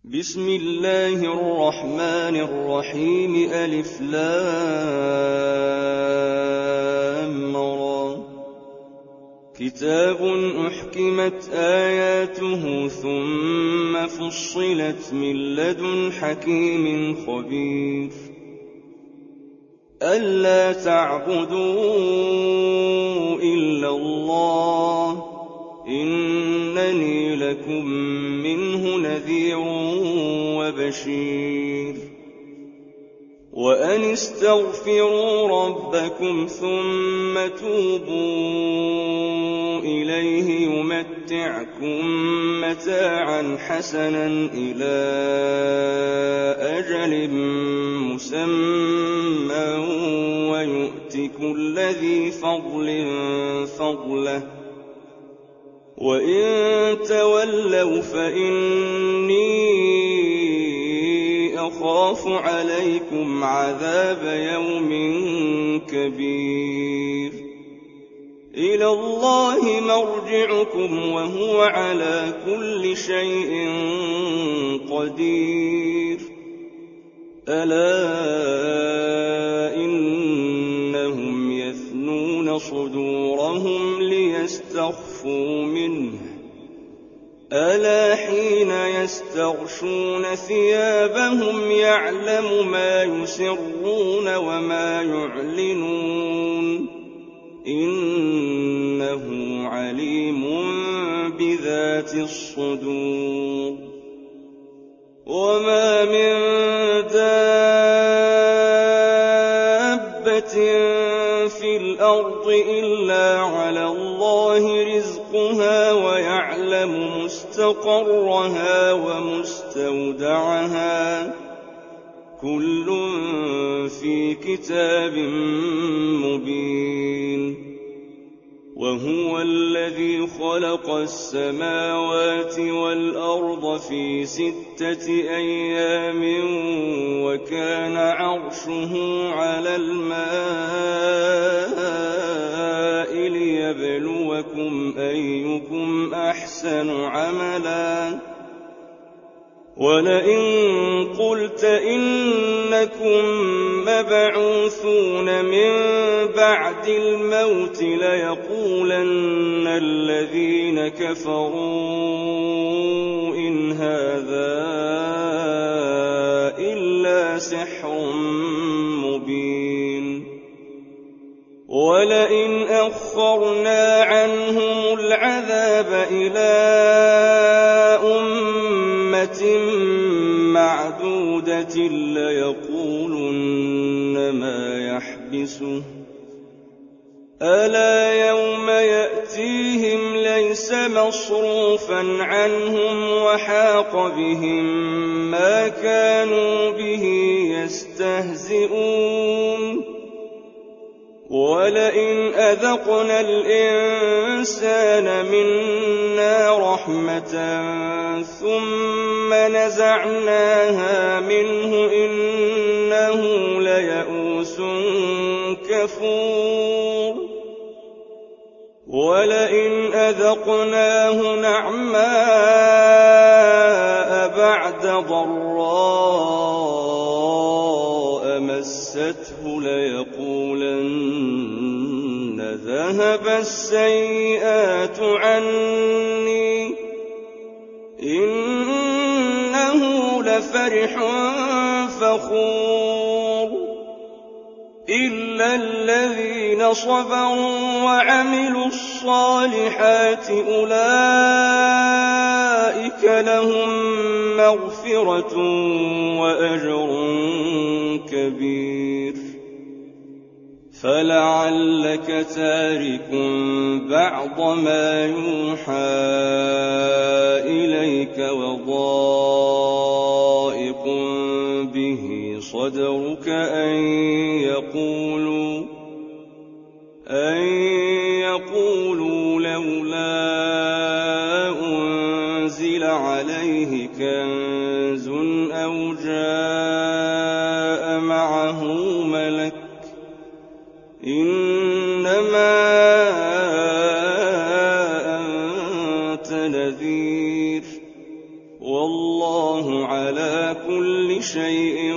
بسم الله الرحمن الرحيم ألف لام را كتاب أحكمت آياته ثم فصلت من لدن حكيم خبير ألا تعبدوا إلا الله إنني لكم منه نذير وبشير وأن استغفروا ربكم ثم توبوا إليه يمتعكم متاعا حسنا إلى أجل مسمى ويؤت كل ذي فضل فضله وإن تولوا فإني أخاف عليكم عذاب يوم كبير إلى الله مرجعكم وهو على كل شيء قدير ألا إنهم يثنون صدورهم ليستخفوا منه ألا حين يستغشون ثيابهم يعلم ما يسرون وما يعلنون إنه عليم بذات الصدور وما من دابة في الأرض إلا على الله رزقها ويعلم مستقرها ومستودعها كل في كتاب مبين وهو الذي خلق السماوات والأرض في 6 أيام وكان عرشه على الماء ليبلوكم أيكم أحسن عملا ولئن قلت إنكم مبعوثون من بعد الموت ليقولن الذين كفروا إن هذا إلا سحر مبين ولئن أخرنا عنهم العذاب إلى معدودة ليقولن ما يحبسه ألا يوم يأتيهم ليس مصروفا عنهم وحاق بهم ما كانوا به يستهزئون ولئن أذقنا الإنسان منا رحمة ثم نزعناها منه إنه ليئوس كفور ولئن أذقناه نعماء بعد ضراء مسته ليقولن ذهب السيئات عني إنه لفرح فخور إلا الذين صبروا وعملوا الصالحات أولئك لهم مغفرة وأجر كبير فلعلك تارك بعض ما يوحى إليك وضائق به صدرك أن يقولوا لولا أنزل عليه كنز أو جاء معه ملك إنما أنت نذير وَاللَّهُ عَلَىٰ كُلِّ شَيْءٍ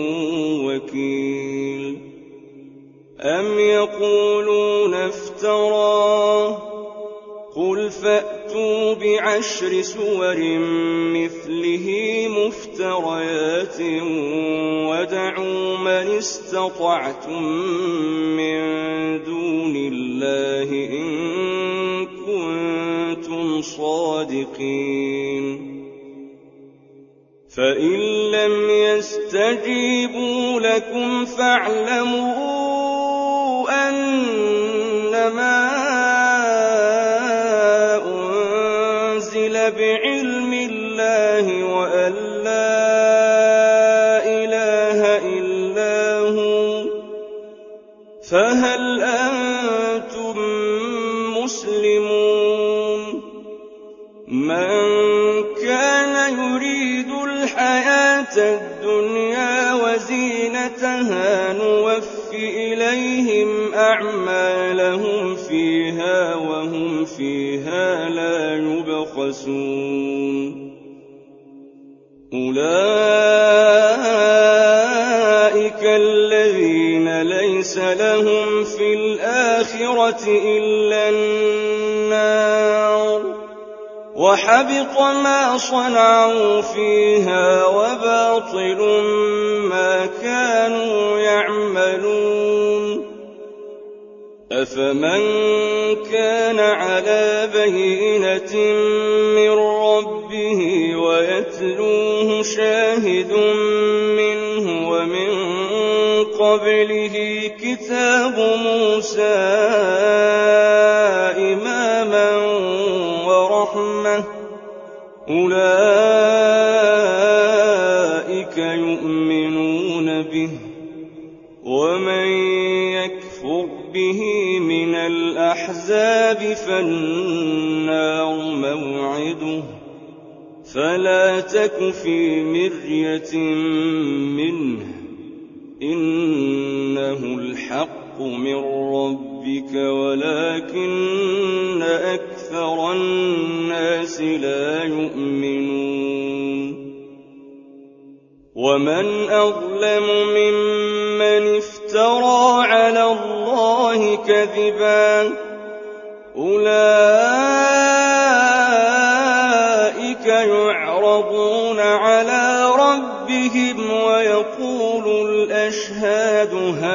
وَكِيلٌ أَمْ يَقُولُونَ افْتَرَاهُ ۖ قُلْ فَأْتُوا بِعَشْرِ سُوَرٍ مِّثْلِهِ مُفْتَرَيَاتٍ وَادْعُوا مَنِ اسْتَطَعْتُم مِّن دُونِ اللَّهِ إِن كُنتُمْ صَادِقِينَ فَإِن لَّمْ يَسْتَجِيبُوا لَكُمْ فَاعْلَمُوا أَنَّمَا أُنزِلَ بِعِلْمِ اللَّهِ وَأَن لَّا إِلَٰهَ إِلَّا هُوَ فَهَلْ أَنتُم مُّسْلِمُونَ مَن كَانَ يُرِيدُ الْحَيَاةَ الدُّنْيَا وَزِينَتَهَا نُوَفِّ إِلَيْهِمْ أَعْمَالَهُمْ فِيهَا وَهُمْ فِيهَا لَا يُبْخَسُونَ أُولَٰئِكَ الَّذِينَ لَيْسَ لَهُمْ فِي الْآخِرَةِ إِلَّا النَّارُ وَحَبِطَ مَا صَنَعُوا فِيهَا وَبَاطِلٌ مَّا كَانُوا يَعْمَلُونَ أَفَمَن كَانَ عَلَىٰ بَيِّنَةٍ مِّن رَّبِّهِ وَيَتْلُوهُ شَاهِدٌ مِّنْهُ وَمِن قَبْلِهِ كِتَابُ مُوسَىٰ إِمَامًا وَرَحْمَةً أُولَٰئِكَ يُؤْمِنُونَ بِهِ وَمَن يَكْفُرْ بِهِ مِنَ الْأَحْزَابِ فَالنَّارُ مَوْعِدُهُ فَلَا تَكُ فِي مِرْيَةٍ مِّنْهُ إِنَّهُ الْحَقُّ مِن رَّبِّكَ وَلَٰكِنَّ أَكْثَرَ النَّاسِ لَا يُؤْمِنُونَ وَمَنْ أَظْلَمُ مِمَّنِ افْتَرَىٰ عَلَى اللَّهِ كَذِبًا أُولَٰئِكَ يُعْرَضُونَ عَلَىٰ رَبِّهِمْ وَيَقُولُ الْأَشْهَادُ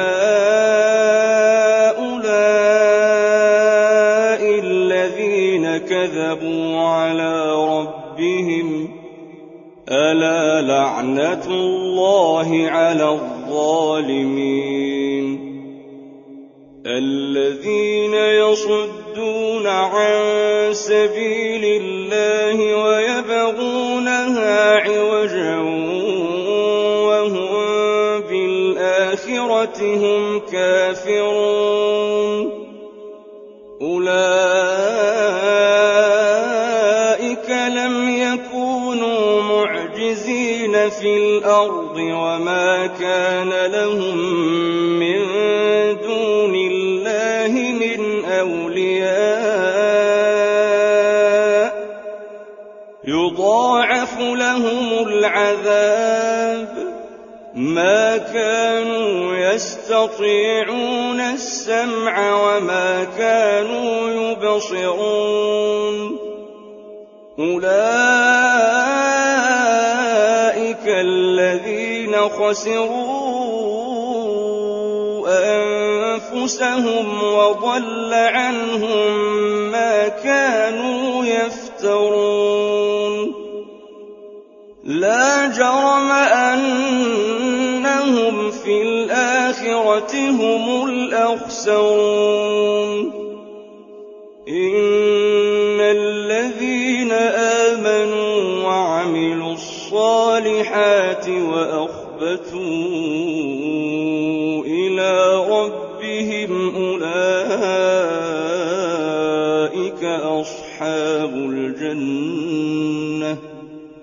هَٰؤُلَاءِ الَّذِينَ كَذَبُوا عَلَىٰ رَبِّهِمْ ۚ أَلَا لَعْنَةُ اللَّهِ عَلَى الظَّالِمِينَ الَّذِينَ يَصُدُّونَ عَن سَبِيلِ اللَّهِ وَيَبْغُونَهَا عِوَجًا وَهُم بِالْآخِرَةِ هُمْ كَافِرُونَ أُولَٰئِكَ لَمْ يَكُونُوا مُعْجِزِينَ فِي الْأَرْضِ وَمَا كَانَ لَهُم مِّن دُونِ اللَّهِ مِنْ أَوْلِيَاءَ يُضَاعَفُ لَهُمُ الْعَذَابُ مَا كَانُوا يَسْتَطِيعُونَ السَّمْعَ وَمَا كَانُوا يُبْصِرُونَ أُولَٰئِكَ الَّذِينَ خَسِرُوا أَنفُسَهُمْ وَضَلَّ عَنْهُم مَّا كَانُوا يَفْتَرُونَ لَا جَرَمَ أَنَّهُمْ فِي الْآخِرَةِ هُمُ الْأَخْسَرُونَ إِنَّ الَّذِينَ آمَنُوا وَعَمِلُوا الصَّالِحَاتِ وَأَخْبَتُوا إِلَىٰ رَبِّهِمْ أُولَٰئِكَ أَصْحَابُ الْجَنَّةِ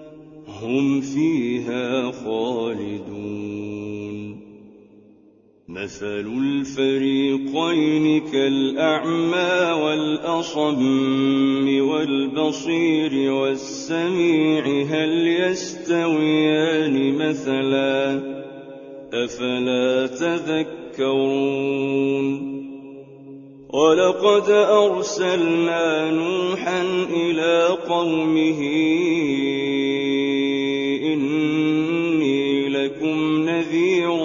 هُمْ فِيهَا خَالِدُونَ مثل الفريقين كالأعمى والأصم والبصير والسميع هل يستويان مثلا أفلا تذكرون ولقد أرسلنا نوحا إلى قومه إني لكم نذير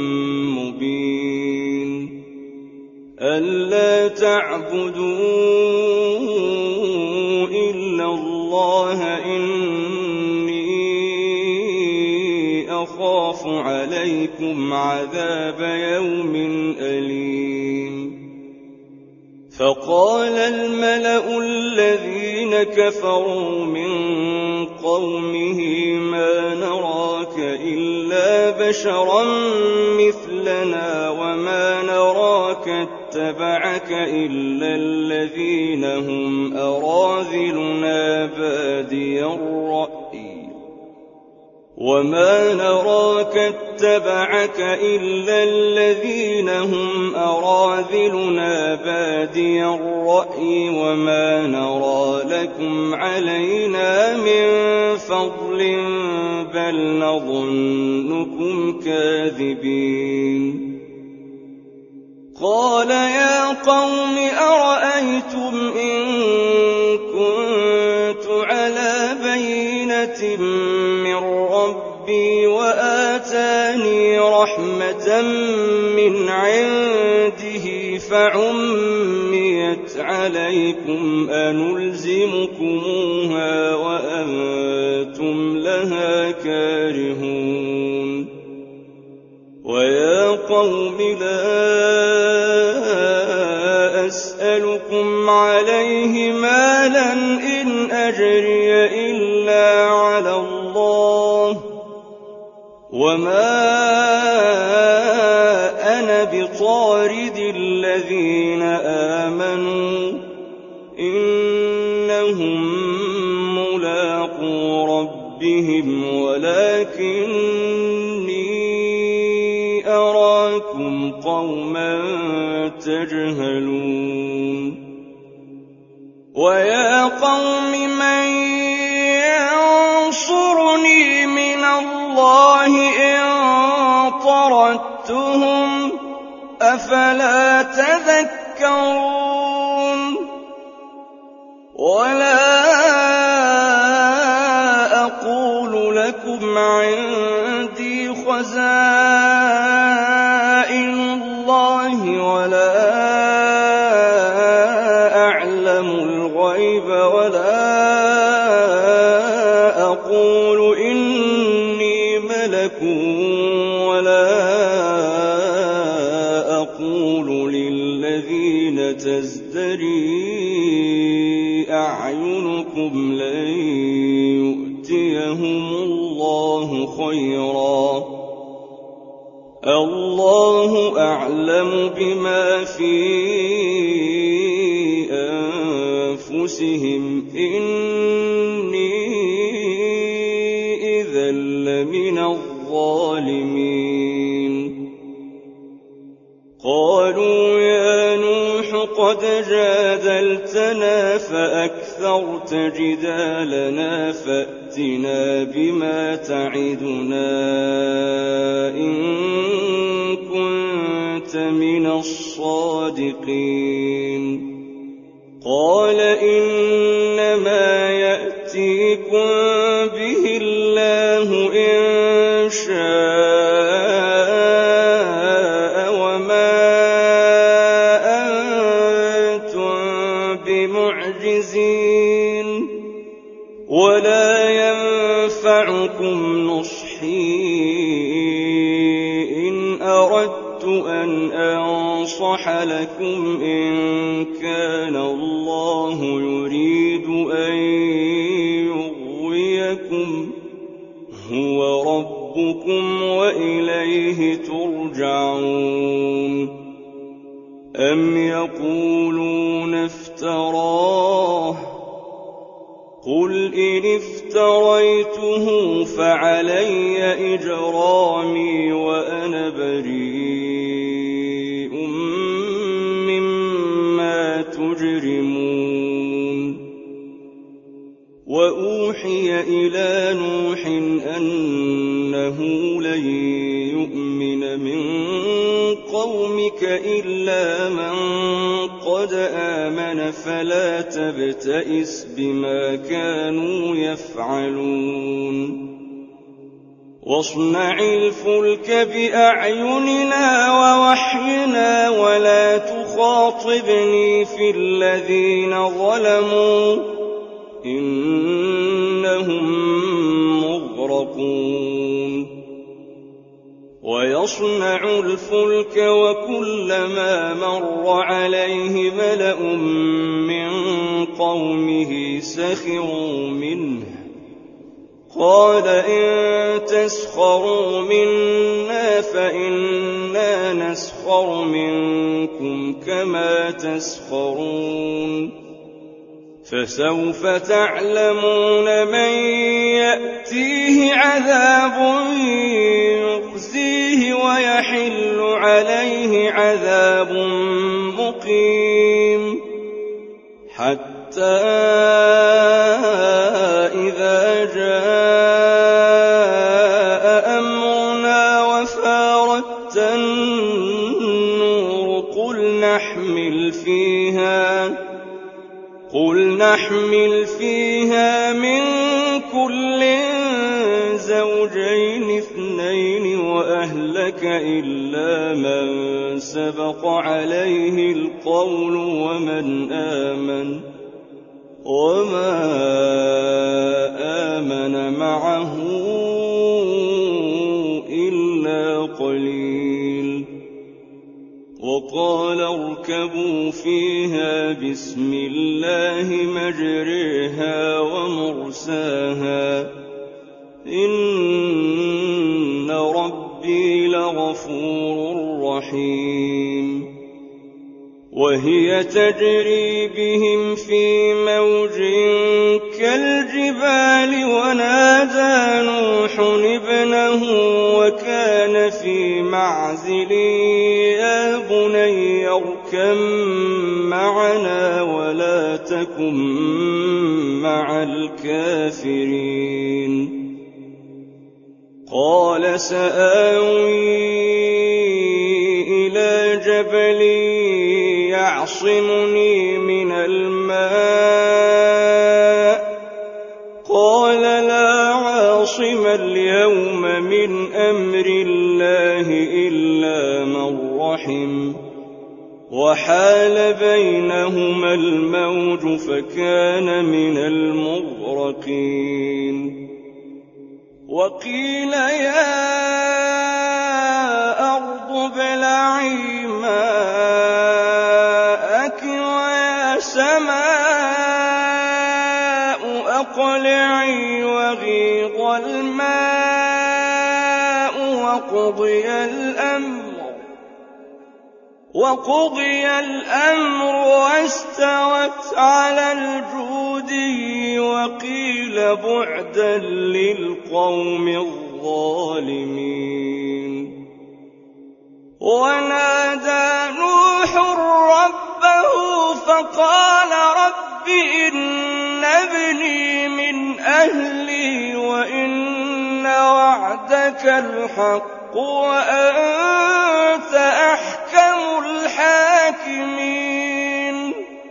مبين ألا تعبدوا إلا الله إني أخاف عليكم عذاب يوم أليم فقال الملأ الذين كفروا من قومه ما نراك إلا بشرا مثلنا وما نراك اتبعك إلا الذين هم أراذلنا بادي الرأي وما نراك اتبعك إلا الذين هم أراذلنا بادي الرأي وما نرى لكم علينا من فضل بل نظنكم كاذبين قال يا قوم أرأيتم إن كنت على بينة من ربي وآتاني رحمة من عنده فعميت عليكم أنلزمكموها وأنتم لها كارهون ويا قوم لا أسألكم عليه مالا إن أجري إلا على الله وما أنا بطارد الذين آمنوا إنهم ملاقو ربهم ولكني أراكم قوما تجهلون ويا قوم من ينصرني من الله إن طردتهم أفلا تذكرون ولا أقول لكم عندي خزائن الله ولا أعلم الغيب ولا أقول إني ملك ولا أقول للذين تزدري أعينكم لن يؤتيهم الله خيرا الله أعلم بما في أنفسهم إني إذا لمن الظالمين قالوا يا نوح قد جادلتنا فأكثرت جدالنا فأتنا بما تعدنا إن كنت من الصادقين قال إنما يأتيكم به الله إن شاء وما أنتم بمعجزين ولا ينفعكم نصحي إن أردت أن أنصح لكم إن كان الله يريد أن يغويكم هو ربكم وإليه ترجعون أم يقولون افتراه قل إن افتريته فعلي إجرامي وأنا بريء وأوحي إلى نوح أنه لن يؤمن من قومك إلا من قد آمن فلا تبتئس بما كانوا يفعلون واصنع الفلك بأعيننا ووحينا ولا تخاطبني في الذين ظلموا إنهم مغرقون ويصنع الفلك وكلما مر عليه ملأ من قومه سخروا منه قال إن تسخروا منا فإنا نسخر منكم كما تسخرون فسوف تعلمون من يأتيه عذاب يخزيه ويحل عليه عذاب مقيم حتى إذا جاء أمرنا وفارت النور قل نحمل فيها من كل زوجين اثنين وأهلك إلا من سبق عليه القول ومن آمن وما آمن معه إلا قليل وقال اركبوا فيها بسم الله مجريها ومرساها إن ربي لغفور رحيم وهي تجري بهم في موج كالجبال ونادى نوح ابنه وكان في معزل يا بني اركب معنا ولا تكن مع الكافرين قال سآوي إلى جبل يعصمني من الماء قال لا عاصم اليوم من أمر الله إلا من رحم وحال بينهما الموج فكان من المغرقين وقيل يا أرض ابلعي ماءك ويا سماء أقلعي وغيض الماء وقضي الأمر واستوت على الجودي وقيل بعدا للقوم الظالمين ونادى نوح ربه فقال رب إن ابني من أهلي وإن وعدك الحق وأنت أحكم الحاكمين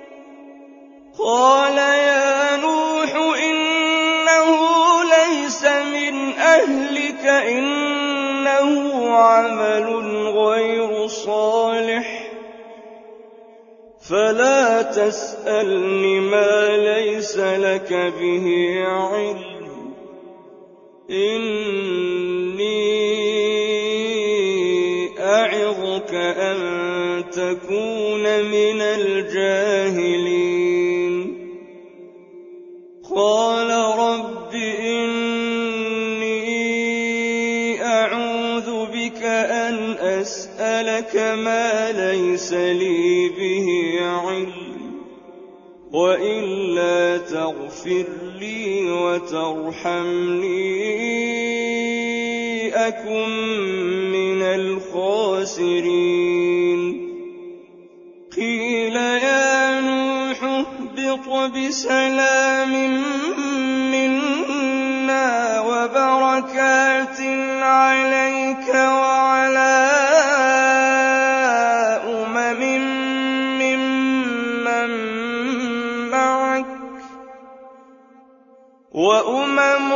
قال يا نوح إنه ليس من أهلك إنه عمل غير صالح فلا تسألني ما ليس لك به علم إني أعظك أن تكون من الجاهلين قال رب إني أعوذ بك أن أسألك ما ليس لي به علم وإلا تغفر لي وترحمني أكن من الخاسرين قيل يا نوح اهبط بسلام بَرَكَاتٍ عَلَيْكَ وَعَلَىٰ أُمَمٍ مِّمَّن مَّعَكَ ۚ وَأُمَمٌ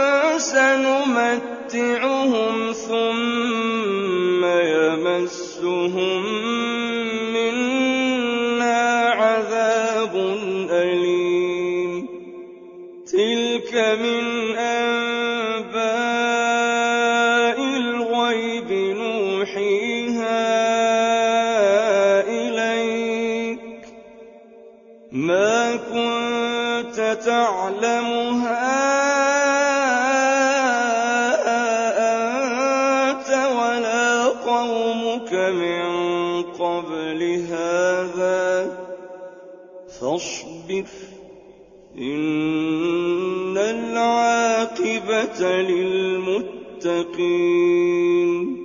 سَنُمَتِّعُهُمْ ثُمَّ يَمَسُّهُم مِّنَّا عَذَابٌ أَلِيمٌ تِلْكَ مِنْ أَنبَاءِ الْغَيْبِ نُوحِيهَا إِلَيْكَ ۖ مَا كُنتَ تَعْلَمُهَا أَنتَ وَلَا قَوْمُكَ مِن قَبْلِ هَٰذَا ۖ فَاصْبِرْ إِنَّ الْعَاقِبَةَ لِلْمُتَّقِينَ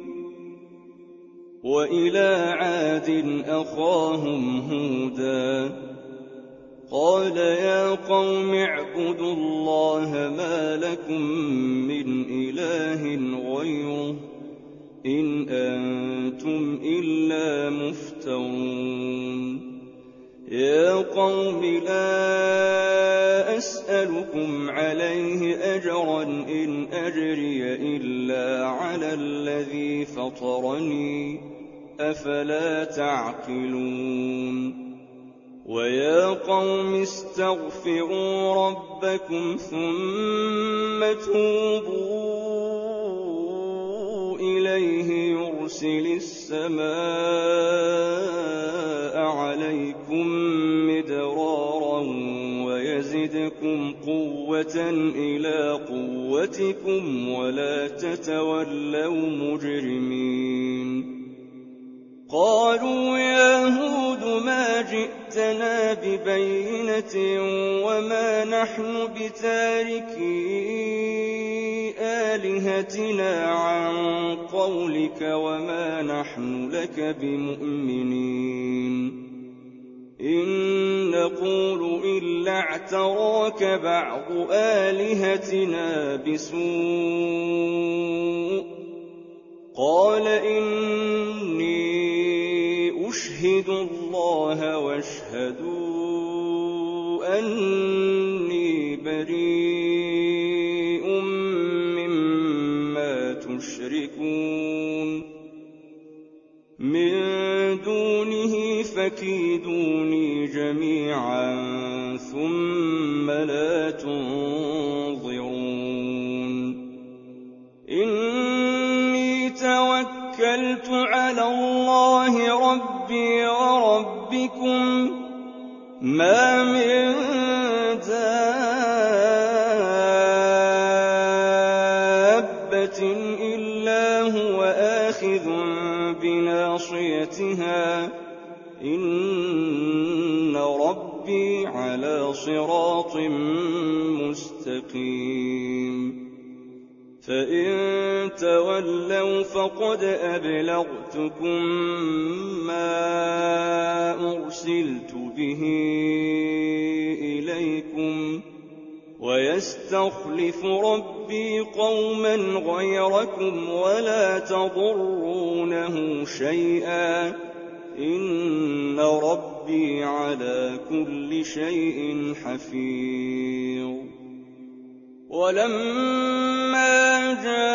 وَإِلَىٰ عَادٍ أَخَاهُمْ هُودًا قَالَ يَا قَوْمِ اعْبُدُوا اللَّهَ مَا لَكُم مِّنْ إِلَٰهٍ غَيْرُهُ إِنْ أَنتُمْ إِلَّا مُفْتَرُونَ يَا قَوْمِ لَا أَسْأَلُكُمْ عَلَيْهِ أَجْرًا إِنْ أَجْرِيَ إِلَّا عَلَى الَّذِي فَطَرَنِي ۚ أَفَلَا تَعْقِلُونَ وَيَا قَوْمِ اسْتَغْفِرُوا رَبَّكُمْ ثُمَّ تُوبُوا إِلَيْهِ يُرْسِلِ السَّمَاءَ عَلَيْكُم مِّدْرَارًا وَيَزِدْكُمْ قُوَّةً إِلَىٰ قُوَّتِكُمْ وَلَا تَتَوَلَّوْا مُجْرِمِينَ قَالُوا يَا هُودُ مَا جِئْتَنَا بِبَيِّنَةٍ وَمَا نَحْنُ بِتَارِكِي آلِهَتِنَا عَن قَوْلِكَ وَمَا نَحْنُ لَكَ بِمُؤْمِنِينَ إِن نَّقُولُ إِلَّا اعْتَرَاكَ بَعْضُ آلِهَتِنَا بِسُوءٍ ۗ قَالَ إِنِّي أُشْهِدُ اللَّهَ وَاشْهَدُوا أَنِّي بَرِيءٌ مِّمَّا تُشْرِكُونَ مِن دُونِهِ فَكِيدُونِي جَمِيعًا ثُمَّ لَا تُنظِرُونِ إِنِّي تَوَكَّلْتُ عَلَى اللَّهِ رَبِّي وَرَبِّكُم مَّا مِن دَابَّةٍ إِلَّا هُوَ آخِذٌ بِنَاصِيَتِهَا ۚ إِنَّ رَبِّي عَلَىٰ صِرَاطٍ مُّسْتَقِيمٍ فَإِن تَوَلَّوْا فَقَدْ أَبْلَغْتُكُم مَّا أُرْسِلْتُ بِهِ إِلَيْكُمْ ۚ وَيَسْتَخْلِفُ رَبِّي قَوْمًا غَيْرَكُمْ وَلَا تَضُرُّونَهُ شَيْئًا ۚ إِنَّ رَبِّي عَلَىٰ كُلِّ شَيْءٍ حَفِيظٌ وَلَمَّا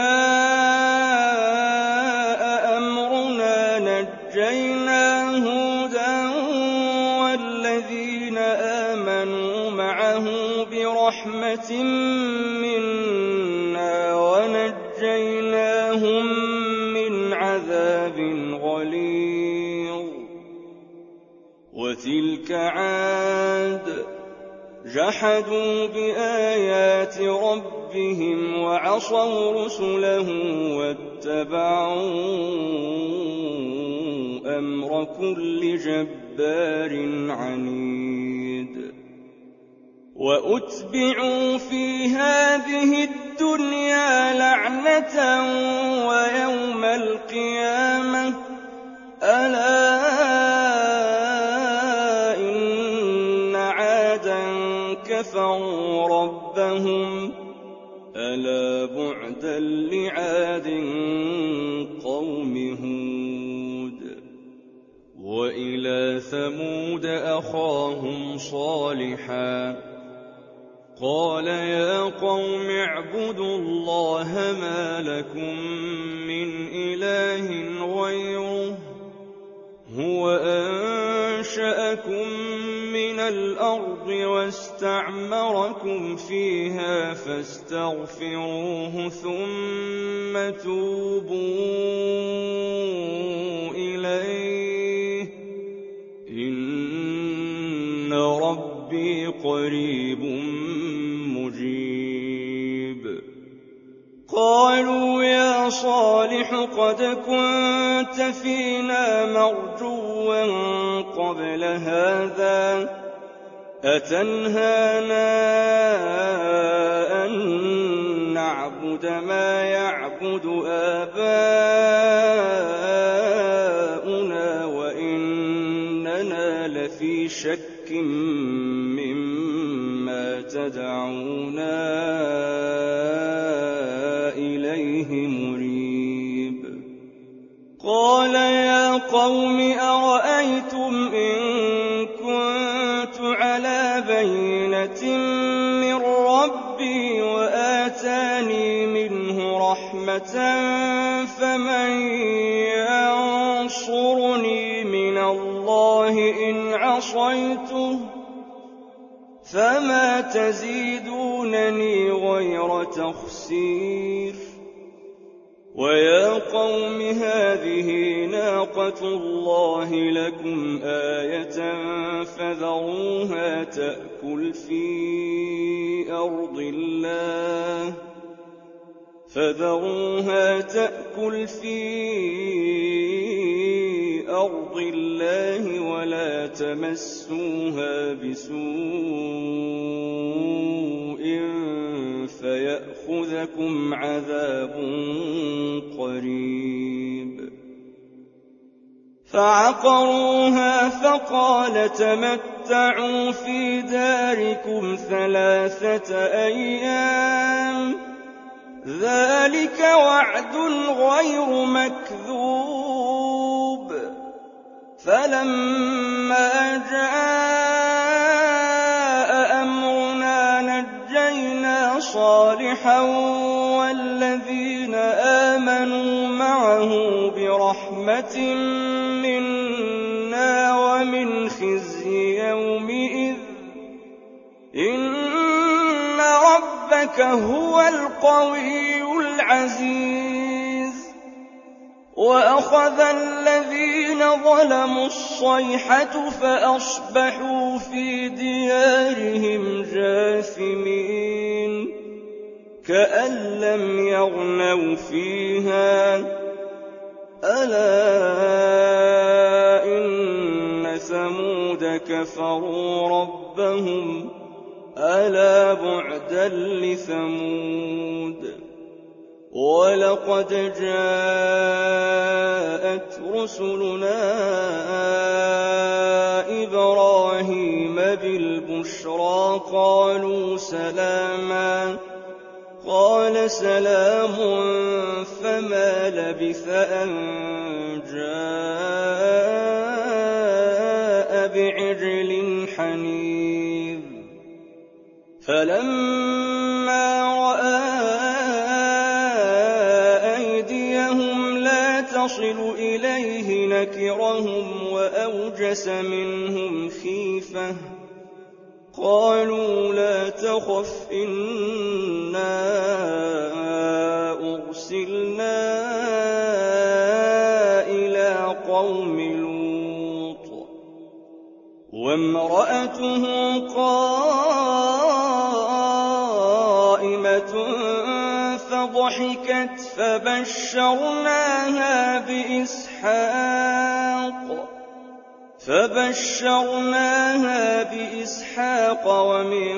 جَاءَ أَمْرُنَا نَجَّيْنَا هُودًا وَالَّذِينَ آمَنُوا مَعَهُ بِرَحْمَةٍ مِّنَّا وَنَجَّيْنَاهُم مِّنْ عَذَابٍ غَلِيظٍ وَتِلْكَ عَادٌ جَحَدُوا بِآيَاتِ رَبِّهِمْ وَعَصَوْا رُسُلَهُ وَاتَّبَعُوا أَمْرَ كُلِّ جَبَّارٍ عَنِيدٍ وَأُتْبِعُوا فِي هَٰذِهِ الدُّنْيَا لَعْنَةً وَيَوْمَ الْقِيَامَةِ ۗ أَلَا إِنَّ عَادًا كَفَرُوا رَبَّهُمْ ۗ أَلَا بُعْدًا وبعدا لعاد قوم هود. وإلى ثمود أخاهم صالحا قال يا قوم اعبدوا الله ما لكم من إله غيره هو أنشأكم من الأرض واستعمركم فيها فاستغفروه ثم توبوا إليه إن ربي قريب مجيب. قالوا يا صالح قد كنت فينا مرجوا قبل هذا أتنهانا أن نعبد ما يعبد آباؤنا وإننا لفي شك مما تدعونا إليه مريب. قال يا قوم أرأيتم إن كنت على بينة من ربي وآتاني منه رحمة فمن ينصرني من الله إن عصيته فما تزيدونني غير تخسير. ويا قوم هذه ناقة الله لكم آية فذروها تأكل في أرض الله ولا تمسوها بسوء فيأخذكم عذاب قريب. فعقروها فقال تمتعوا في داركم 3 أيام ذلك وعد غير مكذوب. فلما جاء أمرنا نجينا صالحا والذين آمنوا معه برحمة منا ومن خزي يومئذ إن ربك هو القوي العزيز. وأخذ الذين ظلموا الصيحة فأصبحوا في ديارهم جاثمين كأن لم يغنوا فيها ألا إن ثمود كفروا ربهم ألا بعدا لثمود. ولقد جاءت رسلنا إبراهيم بالبشرى قالوا سلاما قال سلام فما لبث أن جاء بعجل حنيذ. فلما رأى أيديهم لا تصل إليه نكرهم وأوجس منهم خيفة قالوا لا تخف إنا أرسلنا إلى قوم لوط وامرأته قائمة فضحكت فبشرناها بإسحاق ومن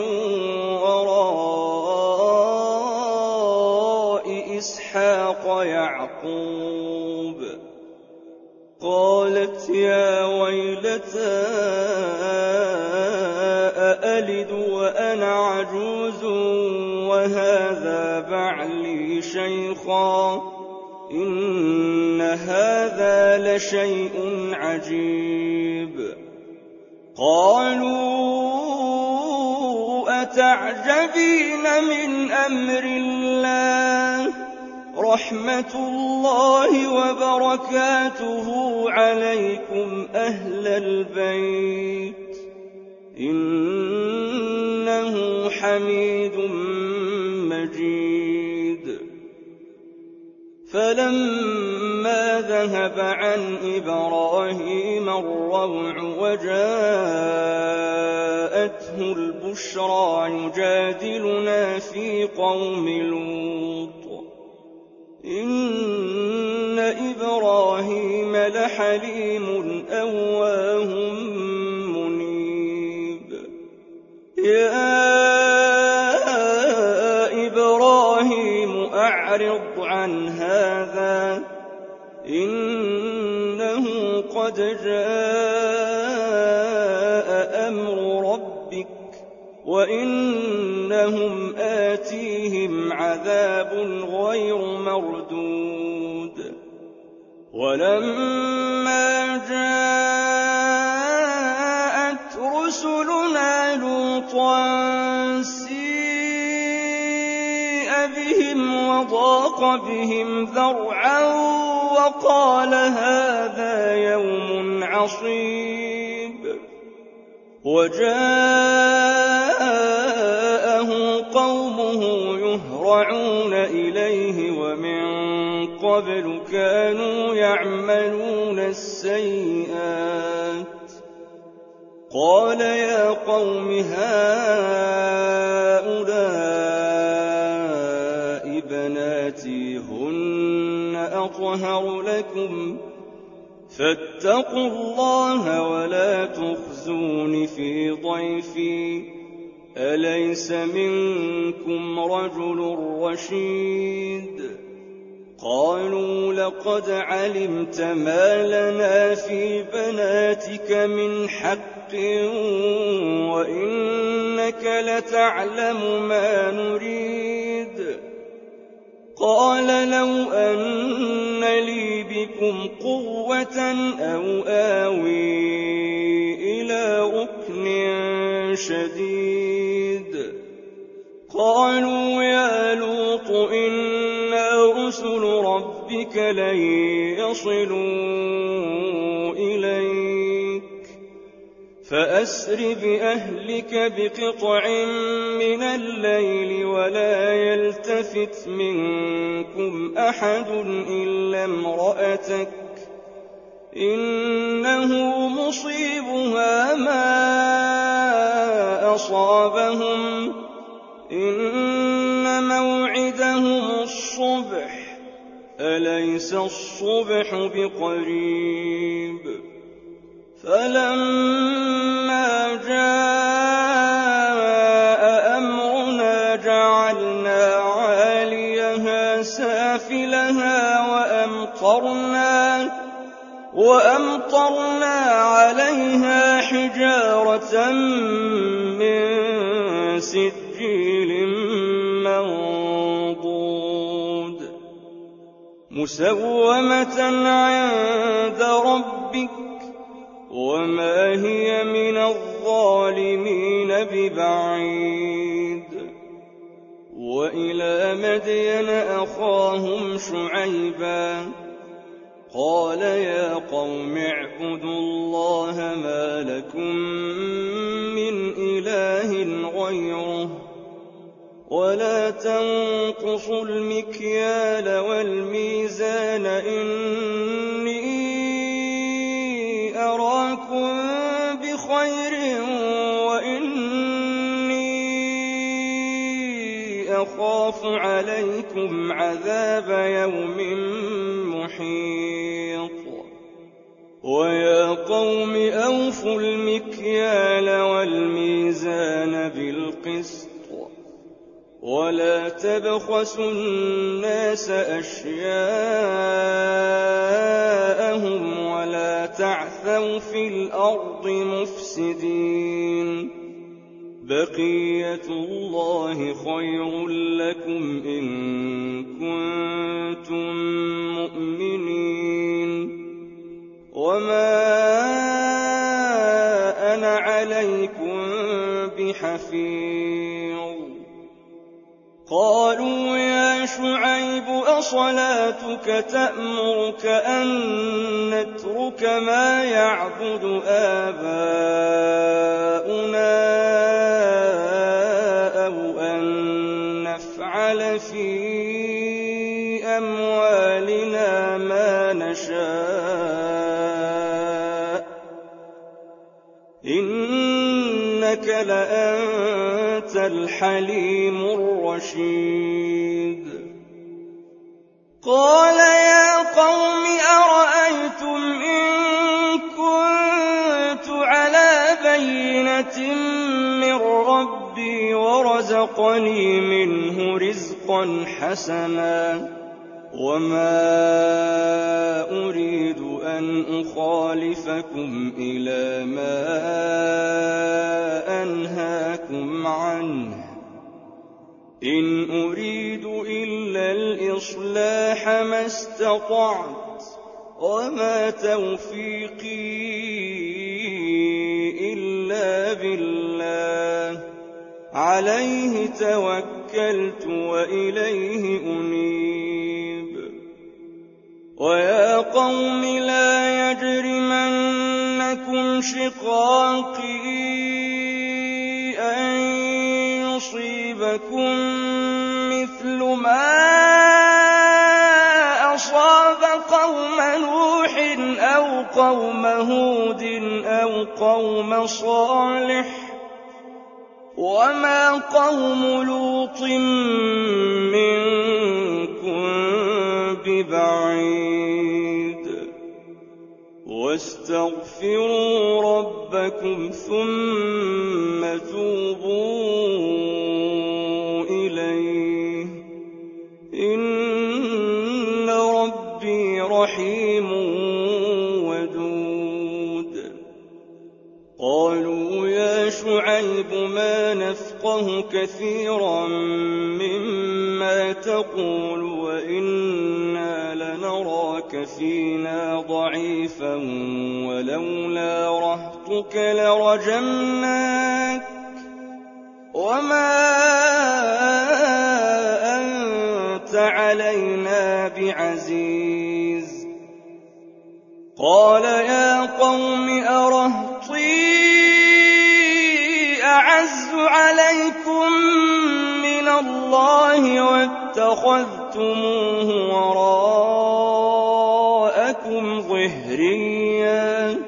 وراء إسحاق يعقوب. قالت يا ويلتى أألد وأنا عجوز وهذا بعلي شيخا إن هذا لشيء عجيب قالوا أتعجبين من أمر الله رحمة الله وبركاته عليكم أهل البيت إنه حميد مجيد فلما ذهب عن إبراهيم الروع وجاءته البشرى يجادلنا في قوم لوط إن إبراهيم لحليم أواه منيب يا إبراهيم أعرض عن هذا إنه قد جاء أمر ربك وإنهم آتيهم عذاب غير مردود ولما جاءت رسلنا لوطا سيء بهم وضاق بهم ذرعا وقال هذا يوم عصيب وجاءه قومه يهرعون إليه ومن قبل كانوا يعملون السيئات قال يا قوم هؤلاء بناتي هن أطهر لكم فاتقوا الله ولا تخزون في ضيفي أليس منكم رجل رشيد قالوا لقد علمت ما لنا في بناتك من حق وإنك لتعلم ما نريد قال لو أن لي بكم قوة أو آوي إلى ركن شديد قالوا يا لوط إنا رسل ربك لن يصلوا إليك فأسر بأهلك بقطع من الليل ولا يلتفت منكم أحد إلا امرأتك إنه مصيبها ما أصابهم إن موعدهم الصبح أليس الصبح بقريب فلما جاء أمرنا جعلنا عاليها سافلها وأمطرنا عليها حجارة من سجيل منضود مسومة عند ربك وما هي من الظالمين ببعيد وإلى مدين أخاهم شعيبا قال يا قوم اعبدوا الله ما لكم من إله غيره ولا تنقصوا المكيال والميزان إني أراكم بخير وإني أخاف عليكم عذاب يوم محيط ويا قوم أوفوا المكيال والميزان بالقسط ولا تبخسوا الناس أشياءهم ولا تعثوا في الأرض مفسدين بقية الله خير لكم إن كنتم كُنتُم مُّؤْمِنِينَ وَمَا أَنَا عَلَيْكُم بِحَفِيظٍ قَالُوا يَا شُعَيْبُ أَصَلَاتُكَ تَأْمُرُكَ أَن نَّتْرُكَ مَا يَعْبُدُ آبَاؤُنَا أَوْ أَن نَّفْعَلَ فِي أَمْوَالِنَا مَا نَشَاءُ إِنَّكَ لَأَنتَ الْحَلِيمُ الرَّشِيدُ قَالَ يَا قَوْمِ أَرَأَيْتُمْ إِن كُنتُ عَلَىٰ بَيِّنَةٍ مِّن رَّبِّي وَرَزَقَنِي مِنْهُ رِزْقًا حَسَنًا وَمَا أُرِيدُ أَنْ أُخَالِفَكُمْ إِلَىٰ مَا أَنْهَاكُمْ عَنْهُ إِنْ أُرِيدُ إِلَّا الْإِصْلَاحَ مَا اسْتَطَعْتُ وَمَا تَوْفِيقِي إِلَّا بِاللَّهِ عَلَيْهِ تَوَكَّلْتُ وَإِلَيْهِ أُنِيبُ وَيَا قَوْمِ لَا يَجْرِمَنَّكُمْ شِقَاقِي أَن يُصِيبَكُم مِّثْلُ مَا أَصَابَ قَوْمَ نُوحٍ أَوْ قَوْمَ هُودٍ أَوْ قَوْمَ صَالِحٍ وَمَا قَوْمُ لُوطٍ مِّنكُم بِبَعِيدٍ وَاسْتَغْفِرُوا رَبَّكُمْ ثُمَّ تُوبُوا إِلَيْهِ إِنَّ رَبِّي رَحِيمٌ وَدُودٌ قَالُوا يَا شُعَيْبُ مَا نَفْقَهُ كَثِيرًا مِّمَّا تَقُولُ وَإِنَّا لَنَرَاكَ فِينَا ضَعِيفًا وَلَوْلَا رَهْطُكَ لَرَجَمْنَاكَ وَمَا أَنتَ عَلَيْنَا بِعَزِيزٍ قَالَ يَا قَوْمِ أَرَهْطِي أَعَزُّ عَلَيْكُم مِّنَ اللَّهِ وَاتَّخَذْتُمُوهُ وَرَاءَكُمْ ظِهْرِيًّا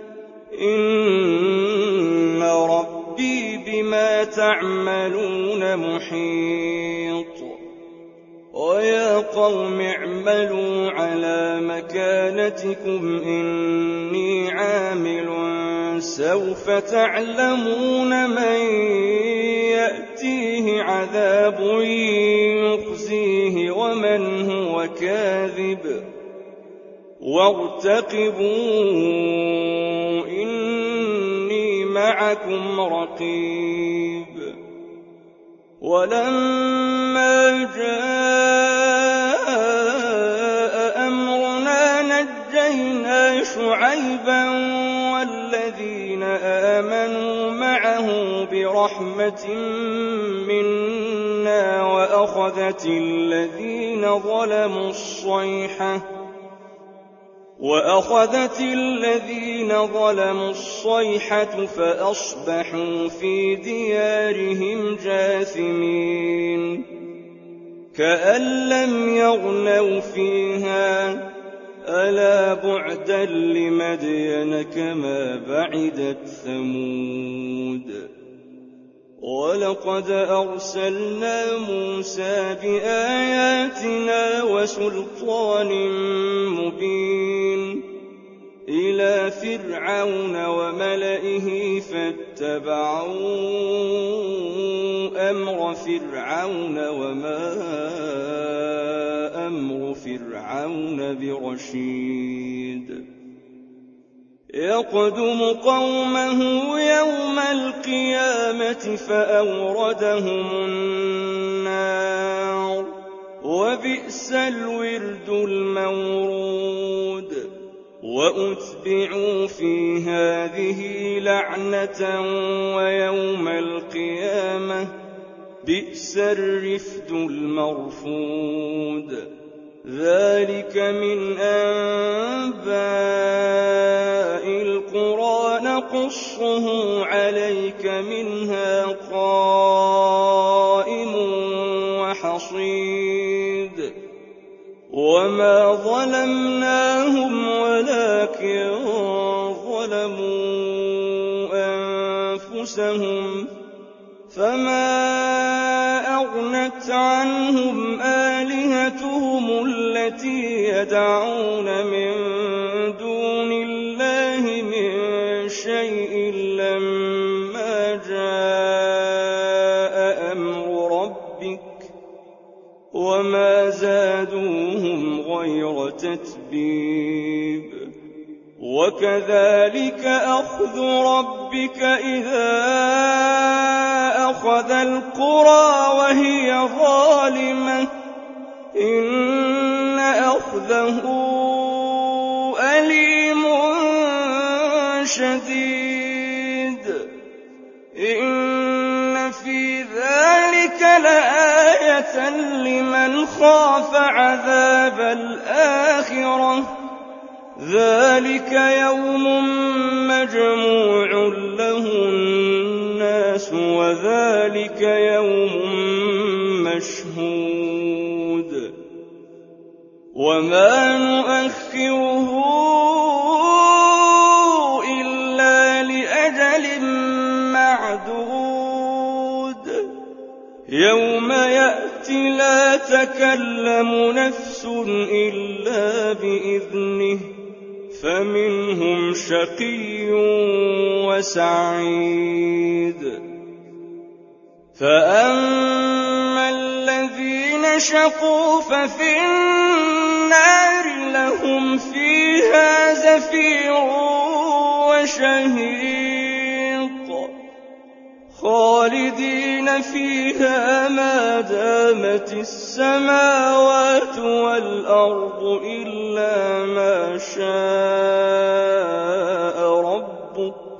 إِنَّ رَبِّي بِمَا تَعْمَلُونَ مُحِيطٌ وَيَا قَوْمِ اعْمَلُوا عَلَىٰ مَكَانَتِكُمْ إِنِّي عَامِلٌ سَوْفَ تَعْلَمُونَ مَن يَأْتِيهِ عَذَابٌ يُخْزِيهِ وَمَنْ هُوَ كَاذِبٌ وَارْتَقِبُوا إِنِّي مَعَكُمْ رَقِيبٌ وَلَمَّا جَاءَ أَمْرُنَا نَجَّيْنَا شُعَيْبًا وَالَّذِينَ آمَنُوا مَعَهُ بِرَحْمَةٍ مِّنَّا وَأَخَذَتِ الَّذِينَ ظَلَمُوا الصَّيْحَةُ فَأَصْبَحُوا فِي دِيَارِهِمْ جَاثِمِينَ كَأَن لَّمْ يَغْنَوْا فِيهَا أَلَا بُعْدًا لِّمَدْيَنَ كَمَا بَعِدَتْ ثَمُودُ وَلَقَدْ أَرْسَلْنَا مُوسَىٰ بِآيَاتِنَا وَسُلْطَانٍ مُّبِينٍ إِلَىٰ فِرْعَوْنَ وَمَلَئِهِ فَاتَّبَعُوا أَمْرَ فِرْعَوْنَ وَمَا أَمْرُ فِرْعَوْنَ بِرَشِيدٍ يَقْدُمُ قَوْمَهُ يَوْمَ الْقِيَامَةِ فَأَوْرَدَهُمُ النَّارَ وبئس الورد المورود وأتبعوا في هذه لعنة ويوم القيامة بئس الرفد المرفود ذلك من أنباء القرى نقصه عليك منها قائم وحصيد وما ظلمناهم ولكن ظلموا أنفسهم فما أغنت عنهم آلهتهم التي يدعون من دون الله من شيء لما جاء أمر ربك وما زادوهم غير تتبيب وكذلك أخذ ربك إذا أخذ القرى وهي ظالمة إن أخذه أليم شديد إن في ذلك لآية لمن خاف عذاب الآخرة ذلك يوم مجموع له الناس وذلك يوم مشهود وما نؤخره إلا لأجل معدود يوم يأتي لا تكلم نفس إلا بإذنه فمنهم شقي وسعيد فأما الذين شقوا ففي النار لهم فيها زفير وشهيق خالدين فيها ما دامت السماوات والأرض إلا ما شاء ربك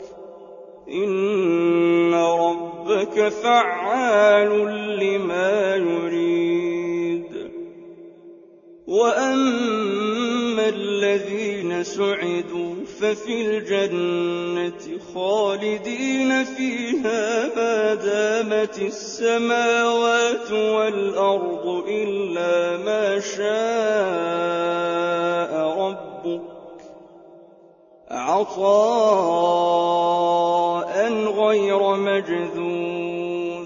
إن ربك فعال لما يريد وأما الذين سعدوا ففي الجنة خالدين فيها ما دامت السماوات والأرض إلا ما شاء ربك عطاء غير مجذوذ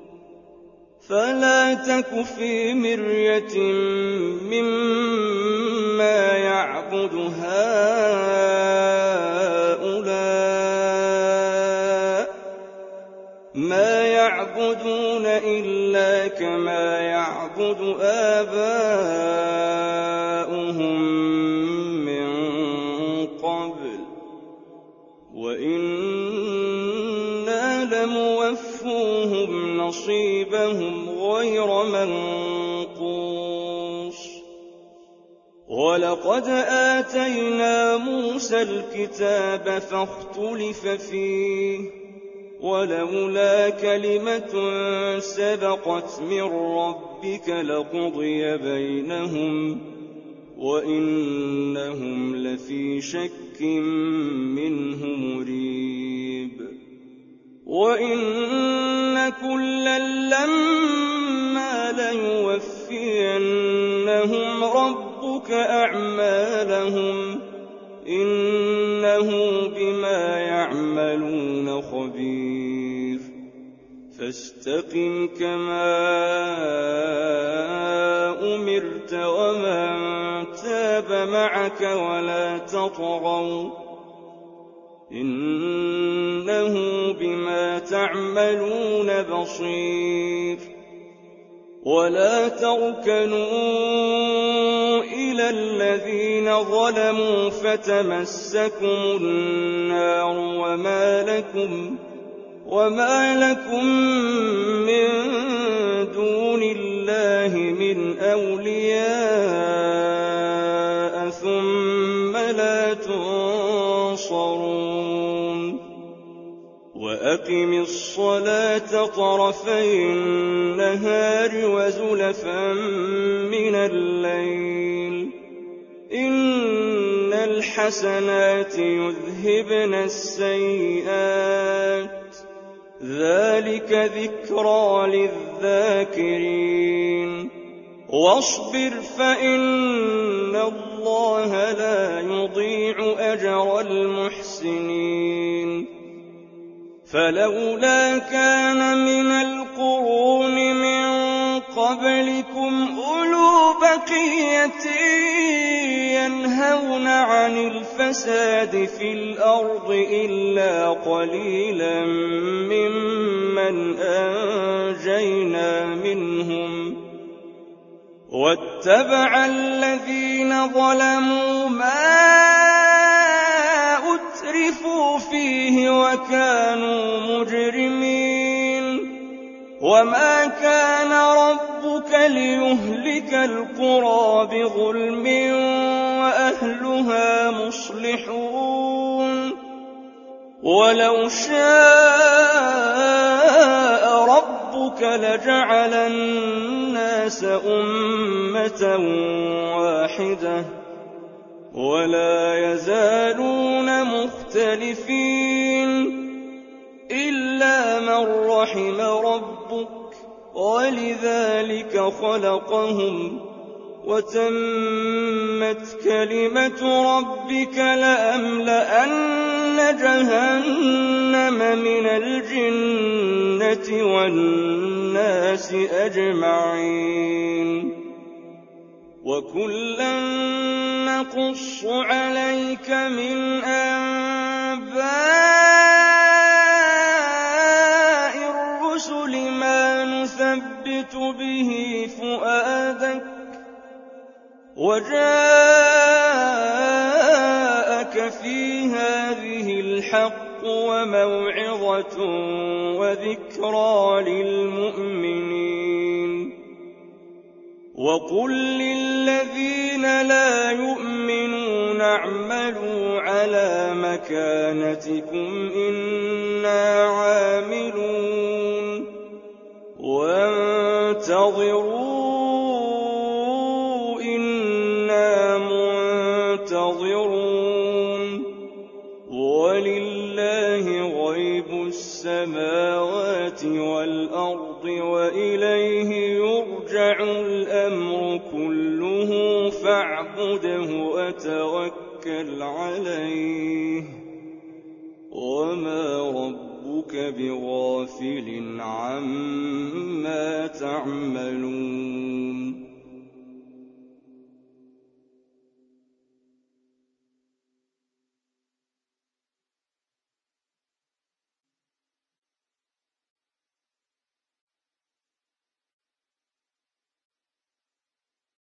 فلا تك في مرية مما يعبد هؤلاء ما يعبدون إلا كما يعبد آباؤهم من قبل وإنا لموفوهم نصيبهم غير منقوص ولقد آتينا موسى الكتاب فاختلف فيه ولولا كلمة سبقت من ربك لقضي بينهم وإنهم لفي شك منه مريب وإن كلا لما ليوفينهم ربك أعمالهم إنه بما يعملون خبير فاستقم كما أمرت ومن تاب معك ولا تطغوا إنه بما تعملون بصير ولا تركنوا إلى الذين ظلموا فتمسكم النار وما لكم من دون الله اللَّهِ مِنْ أَوْلِيَاءَ ثُمَّ لَا تُنصَرُونَ وَأَقِمِ الصَّلَاةَ طَرَفَيِ النَّهَارِ وَزُلَفًا مِّنَ اللَّيْلِ ۚ إِنَّ الْحَسَنَاتِ يُذْهِبْنَ السَّيِّئَاتِ ۚ ذَٰلِكَ ذِكْرَىٰ لِلذَّاكِرِينَ وَاصْبِرْ فَإِنَّ اللَّهَ لَا يُضِيعُ أَجْرَ الْمُحْسِنِينَ فَلَوْلَا كَانَ مِنَ الْقُرُونِ مِن قَبْلِكُمْ أُولُو بَقِيَّةٍ يَنْهَوْنَ عَنِ الْفَسَادِ فِي الْأَرْضِ إِلَّا قَلِيلًا مِّمَّنْ أَنجَيْنَا مِنْهُمْ ۗ وَاتَّبَعَ الَّذِينَ ظَلَمُوا مَا أُتْرِفُوا فِيهِ وَكَانُوا مُجْرِمِينَ وَمَا كَانَ رَبُّكَ لِيُهْلِكَ الْقُرَىٰ بِظُلْمٍ وَأَهْلُهَا مُصْلِحُونَ وَلَوْ شَاءَ رَبُّكَ لَجَعَلَ النَّاسَ أُمَّةً وَاحِدَةً وَلَا يَزَالُونَ مُخْتَلِفِينَ إِلَّا مَن رَّحِمَ رَبُّكَ وَلِذَٰلِكَ خَلَقَهُمْ ۗ وَتَمَّتْ كَلِمَةُ رَبِّكَ لَأَمْلَأَنَّ جَهَنَّمَ مِنَ الْجِنَّةِ وَالنَّاسِ أَجْمَعِينَ وَكُلًّا نَّقُصُّ عَلَيْكَ مِنْ أَنبَاءِ الرُّسُلِ مَا نُثَبِّتُ بِهِ فُؤَادَكَ ۖ وَجَاءَكَ فِي هَٰذِهِ الْحَقُّ وَمَوْعِظَةٌ وَذِكْرَىٰ لِلْمُؤْمِنِينَ وَقُل لِّلَّذِينَ لَا يُؤْمِنُونَ اعْمَلُوا عَلَىٰ مَكَانَتِكُمْ إِنَّا عَامِلُونَ وَانتَظِرُوا إِنَّا مُنتَظِرُونَ وَلِلَّهِ غَيْبُ السَّمَاوَاتِ وَالْأَرْضِ وَإِلَيْهِ يُرْجَعُ الْأَمْرُ كُلُّهُ فَاعْبُدْهُ وَتَوَكَّلْ عَلَيْهِ ۚ وَمَا رَبُّكَ بِغَافِلٍ عَمَّا تَعْمَلُونَ